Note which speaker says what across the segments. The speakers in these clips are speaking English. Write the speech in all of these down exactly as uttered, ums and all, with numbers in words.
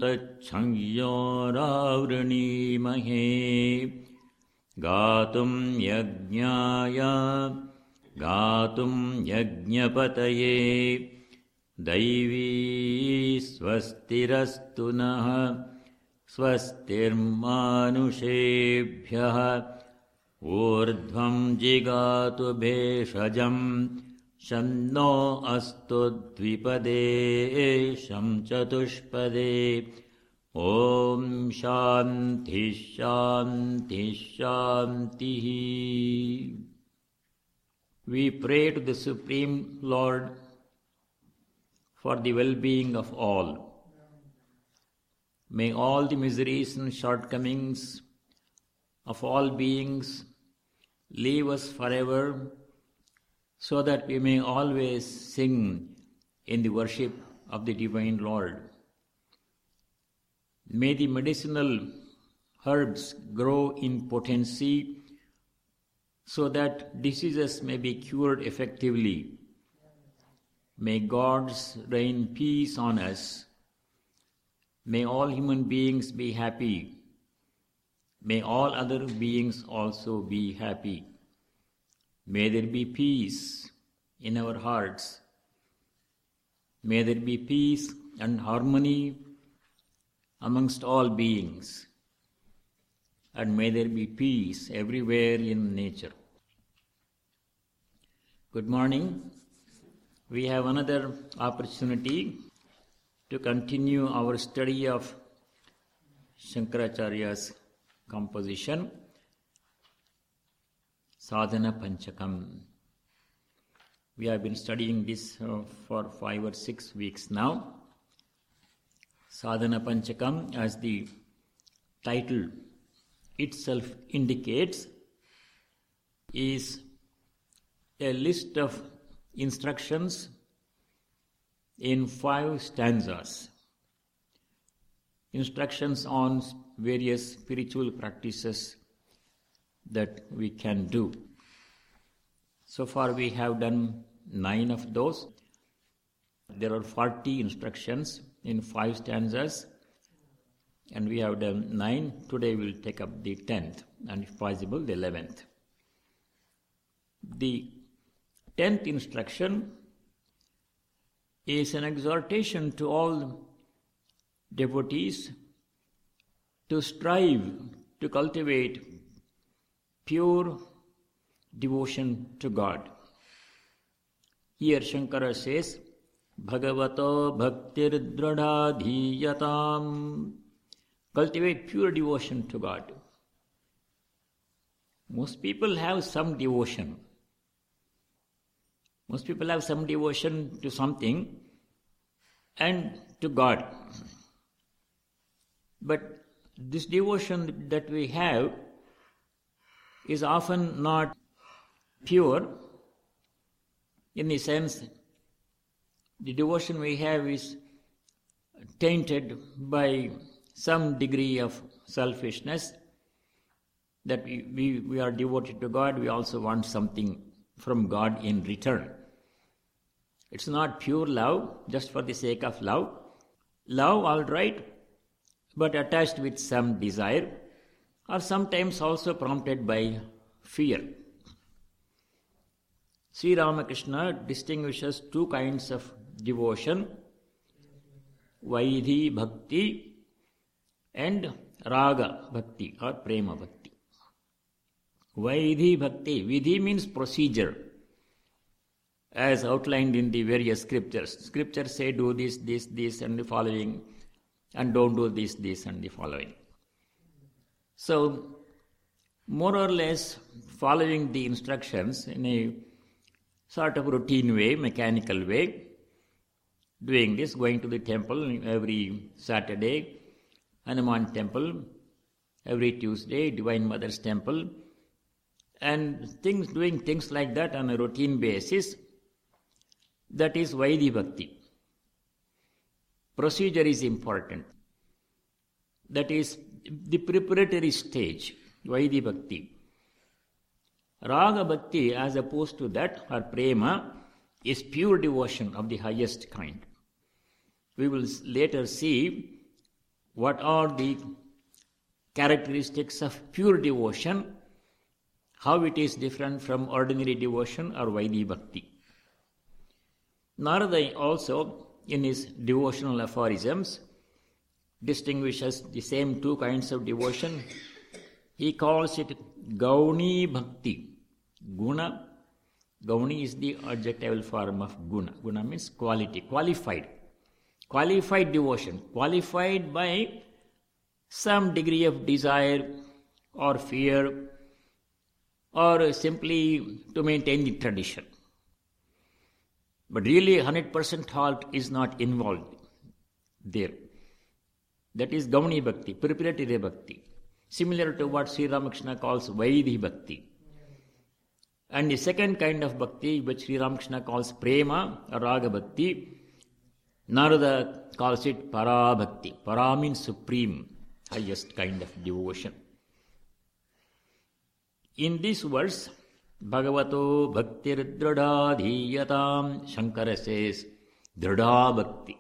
Speaker 1: तच्छंयोरावृणीमहे गातुं यज्ञाय गातुं यज्ञपतये दैवी स्वस्तिरस्तु नः स्वस्तिर्मानुषेभ्यः ऊर्ध्वं जिगातु भेषजं शं नो अस्तु द्विपदे शं चतुष्पदे ॐ शान्ति शान्ति शान्तिः. We pray to the Supreme Lord for the well-being of all. May all the miseries and shortcomings of all beings leave us forever, so that we may always sing in the worship of the Divine Lord. May the medicinal herbs grow in potency, so that diseases may be cured effectively. May God's rain peace on us. May all human beings be happy. May all other beings also be happy. May there be peace in our hearts. May there be peace and harmony amongst all beings. And may there be peace everywhere in nature. Good morning. We have another opportunity to continue our study of Shankaracharya's composition, Sadhana Panchakam. We have been studying this uh, for five or six weeks now. Sadhana Panchakam, as the title itself indicates, is a list of instructions in five stanzas. Instructions on various spiritual practices that we can do. So far we have done nine of those. There are forty instructions in five stanzas, and we have done nine. Today we will take up the tenth, and if possible the eleventh. The tenth instruction is an exhortation to all devotees to strive to cultivate pure devotion to God. Here Shankara says, Bhagavato bhaktir dradhadhiyatam. Cultivate pure devotion to God. Most people have some devotion. Most people have some devotion to something and to God. But this devotion that we have is often not pure, in the sense the devotion we have is tainted by some degree of selfishness, that we, we, we are devoted to God, we also want something from God in return. It's not pure love, just for the sake of love. Love, all right, but attached with some desire, or sometimes also prompted by fear. Sri Ramakrishna distinguishes two kinds of devotion, Vaidhi Bhakti and Raga Bhakti or Prema Bhakti. Vaidhi Bhakti, Vidhi means procedure, as outlined in the various scriptures. Scriptures say do this, this, this and the following, and don't do this, this and the following. So, more or less following the instructions in a sort of routine way, mechanical way, doing this, going to the temple every Saturday, Hanuman temple, every Tuesday, Divine Mother's temple, and things, doing things like that on a routine basis, that is Vaidhi Bhakti. Procedure is important. That is the preparatory stage, Vaidhi Bhakti. Raga Bhakti, as opposed to that, or Prema, is pure devotion of the highest kind. We will later see what are the characteristics of pure devotion, how it is different from ordinary devotion or Vaidhi Bhakti. Narada also, in his devotional aphorisms, distinguishes the same two kinds of devotion. He calls it Gauni Bhakti. Guna. Gauni is the adjectival form of guna. Guna means quality, qualified. Qualified devotion. Qualified by some degree of desire or fear or simply to maintain the tradition. But really one hundred percent halt is not involved there. That is Gauni Bhakti, preparatory Bhakti. Similar to what Sri Ramakrishna calls Vaidhi Bhakti. And the second kind of Bhakti, which Sri Ramakrishna calls Prema or Raga Bhakti, Narada calls it Para Bhakti. Para means supreme, highest kind of devotion. In this verse, Bhagavato Bhaktir Dhrada Dhiyatam, Shankara says, Dhrada Bhakti.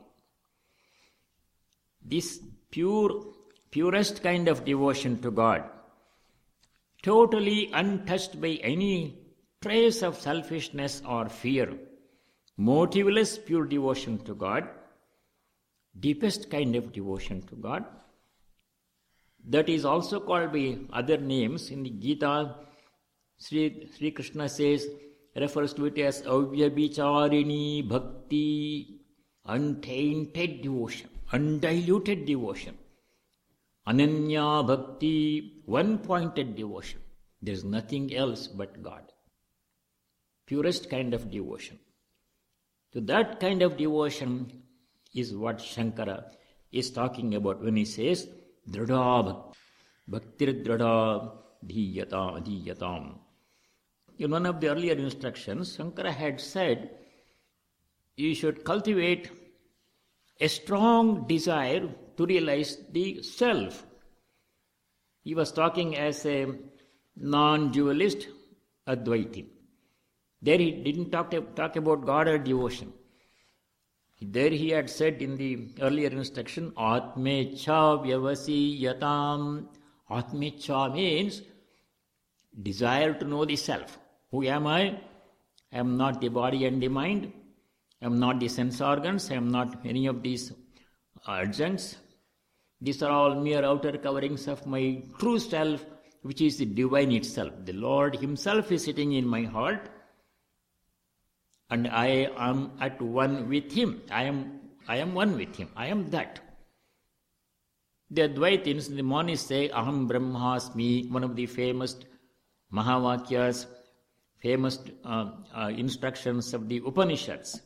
Speaker 1: This pure, purest kind of devotion to God, totally untouched by any trace of selfishness or fear, motiveless pure devotion to God, deepest kind of devotion to God, that is also called by other names. In the Gita, Sri, Sri Krishna says, refers to it as Avyabhicharini Bhakti, untainted devotion, undiluted devotion. Ananya Bhakti, one-pointed devotion. There is nothing else but God. Purest kind of devotion. So that kind of devotion is what Shankara is talking about when he says, Dhrada Bhakti, Bhaktir Dhrada Dhiyata Dhiyatam. In one of the earlier instructions, Shankara had said, you should cultivate a strong desire to realize the self. He was talking as a non-dualist Advaiti. There he didn't talk, talk about God or devotion. There he had said in the earlier instruction, Atmecha Vyavasiyatam. Atmecha means desire to know the self. Who am I? I am not the body and the mind. I am not the sense organs. I am not any of these adjuncts. These are all mere outer coverings of my true self, which is the divine itself. The Lord himself is sitting in my heart, and I am at one with him. I am I am one with him. I am that. The Advaitins, the Monis say, Aham Brahmasmi, one of the famous Mahavakyas, famous uh, uh, instructions of the Upanishads.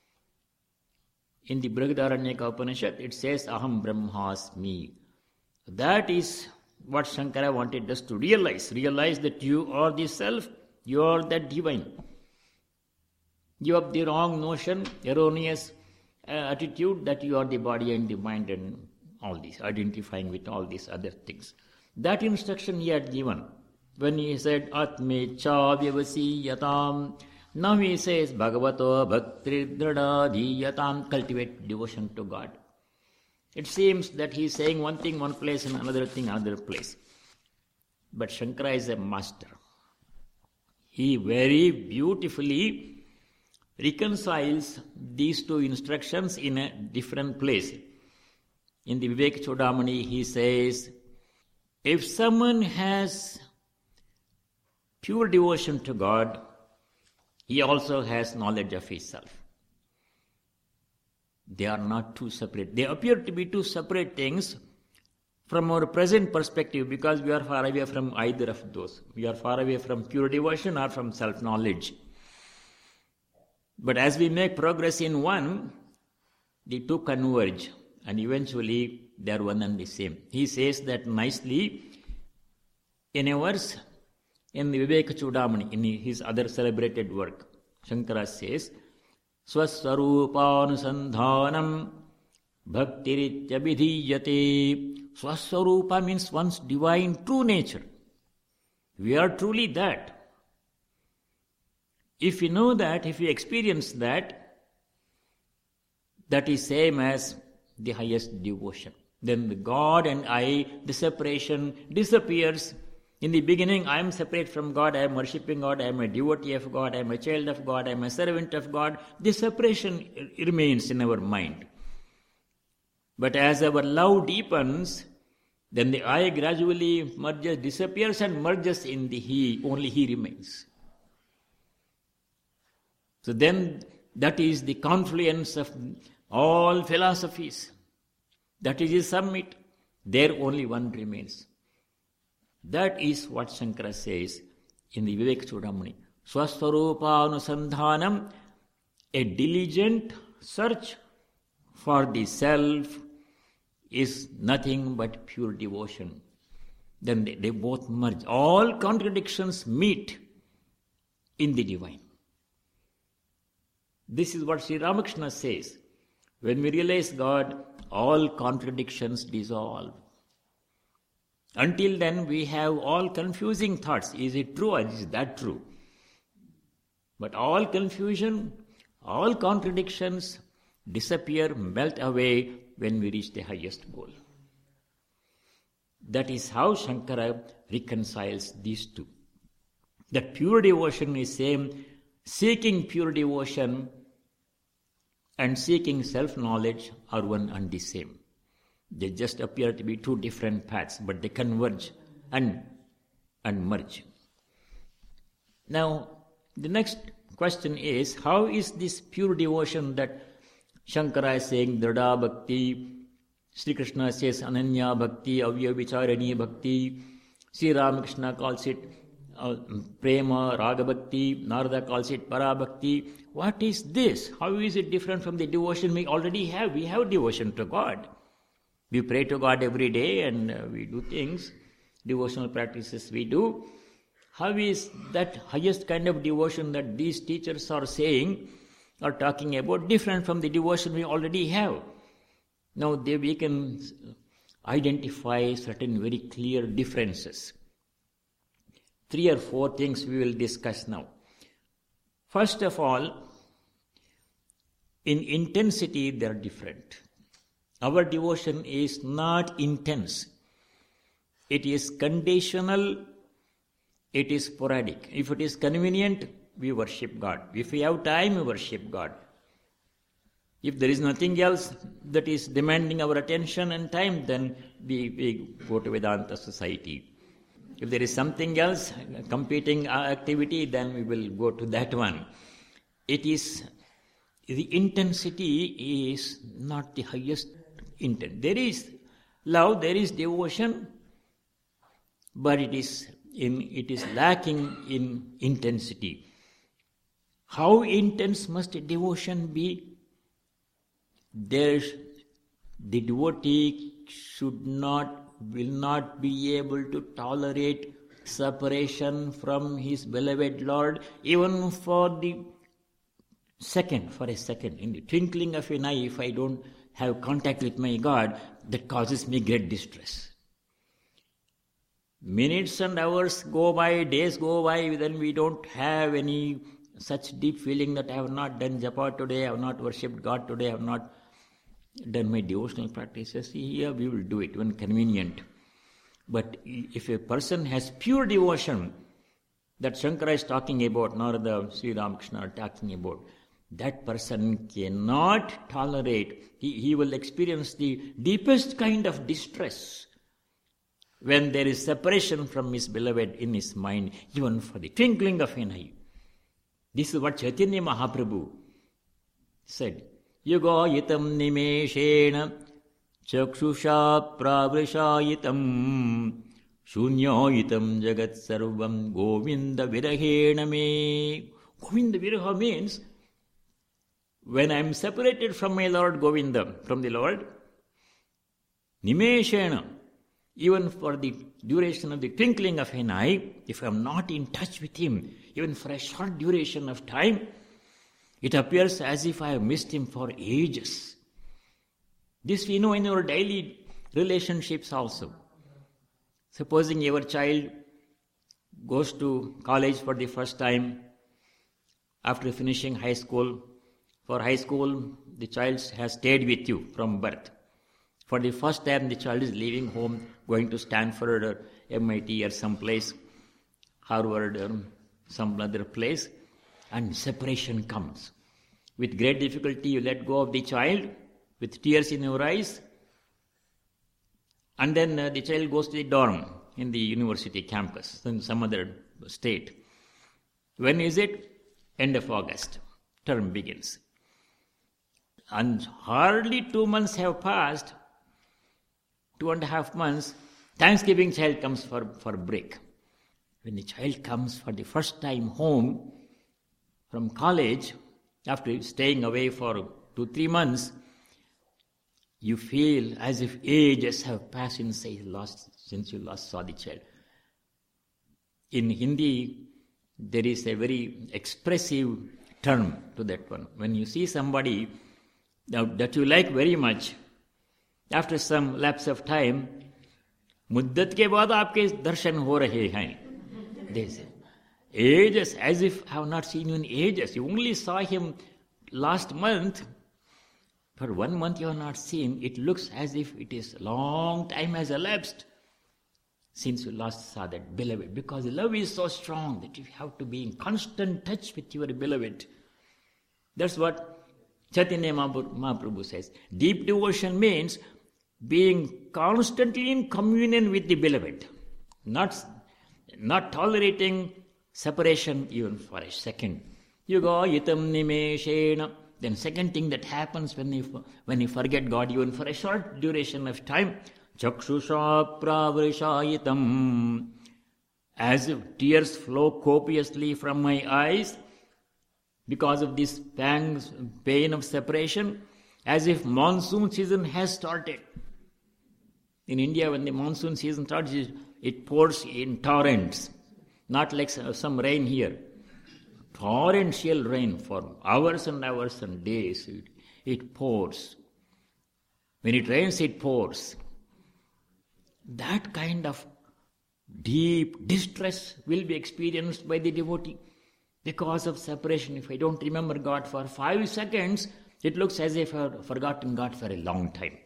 Speaker 1: In the Brihadaranyaka Upanishad, it says, Aham Brahmasmi. That is what Shankara wanted us to realize. Realize that you are the self, you are the divine. You have the wrong notion, erroneous uh, attitude that you are the body and the mind and all this, identifying with all these other things. That instruction he had given when he said, Atme cha vyavasiyatam. Now he says, Bhagavato bhakti dhrada dhiyatam, cultivate devotion to God. It seems that he is saying one thing one place and another thing another place. But Shankara is a master. He very beautifully reconciles these two instructions in a different place. In the Vivek Chudamani, he says, if someone has pure devotion to God, he also has knowledge of himself. They are not two separate. They appear to be two separate things from our present perspective because we are far away from either of those. We are far away from pure devotion or from self-knowledge. But as we make progress in one, the two converge and eventually they are one and the same. He says that nicely in a verse in the Viveka Chudamani, in his other celebrated work. Shankara says, Swaswarupānusandhānam bhaktirityavidhīyate. Swaswarupa means one's divine true nature. We are truly that. If we know that, if we experience that, that is same as the highest devotion. then the God and I, the separation disappears. In the beginning, I am separate from God, I am worshipping God, I am a devotee of God, I am a child of God, I am a servant of God. This separation remains in our mind. But as our love deepens, then the I gradually merges, disappears and merges in the He, only He remains. So then that is the confluence of all philosophies. That is his summit. There only one remains. That is what Shankara says in the Vivek Chudamani. Swaswaroopanusandhanam, a diligent search for the self is nothing but pure devotion. Then they, they both merge. All contradictions meet in the divine. This is what Sri Ramakrishna says. When we realize God, all contradictions dissolve. Until then, we have all confusing thoughts. Is it true or is that true? But all confusion, all contradictions disappear, melt away when we reach the highest goal. That is how Shankara reconciles these two. That pure devotion is same. Seeking pure devotion and seeking self-knowledge are one and the same. They just appear to be two different paths, but they converge and, and merge. Now, the next question is, how is this pure devotion that Shankara is saying, Dhrada Bhakti, Sri Krishna says Ananya Bhakti, Avya Vicharani Bhakti, Sri Ramakrishna calls it uh, Prema, Raga Bhakti, Narada calls it Para Bhakti. What is this? How is it different from the devotion we already have? We have devotion to God. We pray to God every day and uh, we do things, devotional practices we do. How is that highest kind of devotion that these teachers are saying or talking about different from the devotion we already have? Now they, we can identify certain very clear differences. Three or four things we will discuss now. First of all, in intensity they are different. Our devotion is not intense. It is conditional. It is sporadic. If it is convenient, we worship God. If we have time, we worship God. If there is nothing else that is demanding our attention and time, then we, we go to Vedanta Society. If there is something else, competing activity, then we will go to that one. It is, the intensity is not the highest intent. There is love, there is devotion, but it is in it is lacking in intensity. How intense must devotion be? There, the devotee should not, will not be able to tolerate separation from his beloved Lord, even for the second, for a second. In the twinkling of an eye, if I don't have contact with my God, that causes me great distress. Minutes and hours go by, days go by, then we don't have any such deep feeling that I have not done japa today, I have not worshipped God today, I have not done my devotional practices. Here we will do it when convenient. But if a person has pure devotion, that Shankara is talking about, Narada, Sri Ramakrishna are talking about, that person cannot tolerate, he, he will experience the deepest kind of distress when there is separation from his beloved in his mind, even for the twinkling of an eye. This is what Chaitanya Mahaprabhu said. Yugayitam nimeshena chakshusha pravrishayitam shunyayitam jagat sarvam govinda virahena me. Govinda viraha means, when I am separated from my Lord Govinda, from the Lord, nimeshena, even for the duration of the twinkling of an eye, if I am not in touch with him, even for a short duration of time, it appears as if I have missed him for ages. This we know in our daily relationships also. Supposing your child goes to college for the first time after finishing high school. For high school, the child has stayed with you from birth. For the first time, the child is leaving home, going to Stanford or M I T or some place, Harvard or some other place, and separation comes. With great difficulty, you let go of the child, with tears in your eyes, and then uh, the child goes to the dorm in the university campus, in some other state. When is it? End of August. Term begins. And hardly two months have passed, two and a half months, Thanksgiving child comes for, for break. When the child comes for the first time home from college, after staying away for two, three months, you feel as if ages have passed since you last, since you last saw the child. In Hindi, there is a very expressive term to that one. When you see somebody that you like very much, after some lapse of time, मुद्दत के बाद आपके दर्शन हो रहे हैं. They say, ages, as if I have not seen you in ages. You only saw him last month. For one month you have not seen. It looks as if it is a long time has elapsed since you last saw that beloved. Because love is so strong that you have to be in constant touch with your beloved. That's what Chaitanya Mahaprabhu says. Deep devotion means being constantly in communion with the beloved. Not, not tolerating separation even for a second. Yuga yitam nimeshena. Then second thing that happens when you, when you forget God even for a short duration of time, chakshusha pravrishayitam. As if tears flow copiously from my eyes because of this pangs, pain of separation, as if monsoon season has started. In India, when the monsoon season starts, it pours in torrents, not like some rain here. Torrential rain for hours and hours and days. It, it pours. When it rains, it pours. That kind of deep distress will be experienced by the devotee because of separation. If I don't remember God for five seconds, it looks as if I've forgotten God for a long time.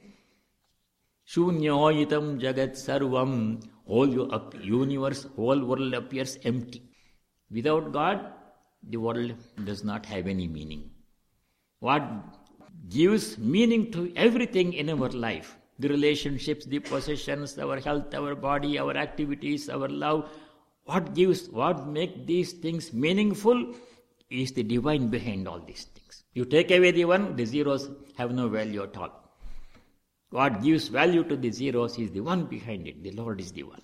Speaker 1: Shunyoyitam jagat sarvam. Whole universe, whole world appears empty. Without God, the world does not have any meaning. What gives meaning to everything in our life, the relationships, the possessions, our health, our body, our activities, our love, what gives, what makes these things meaningful is the divine behind all these things. You take away the one, the zeros have no value at all. What gives value to the zeros is the one behind it. The Lord is the one.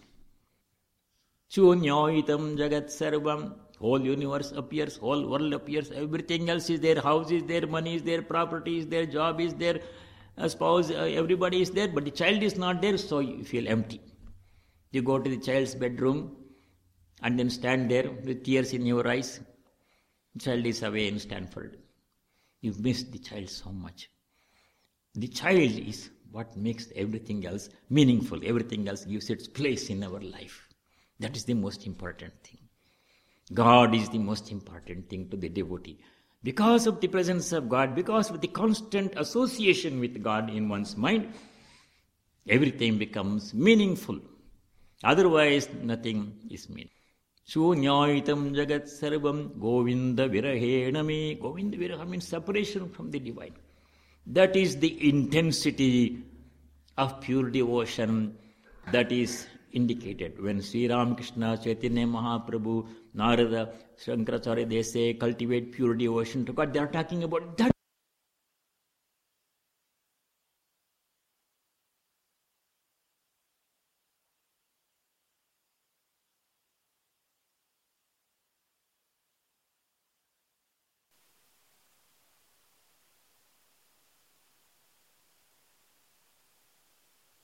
Speaker 1: Shunyoitam jagat sarvam. Whole universe appears, whole world appears, everything else is there, house is there, money is there, property is there, job is there, a spouse, uh, everybody is there, but the child is not there, so you feel empty. You go to the child's bedroom and then stand there with tears in your eyes. The child is away in Stanford. You miss the child so much. The child is what makes everything else meaningful. Everything else gives its place in our life. That is the most important thing. God is the most important thing to the devotee. Because of the presence of God, because of the constant association with God in one's mind, everything becomes meaningful. Otherwise, nothing is meaningful. Shunyoitam jagat sarvam govinda virahena me. Govinda viraha means separation from the divine. That is the intensity of pure devotion that is indicated when Sri Ramakrishna, Chaitanya Mahaprabhu, Narada, Shankaracharya, they say cultivate pure devotion to God. They are talking about that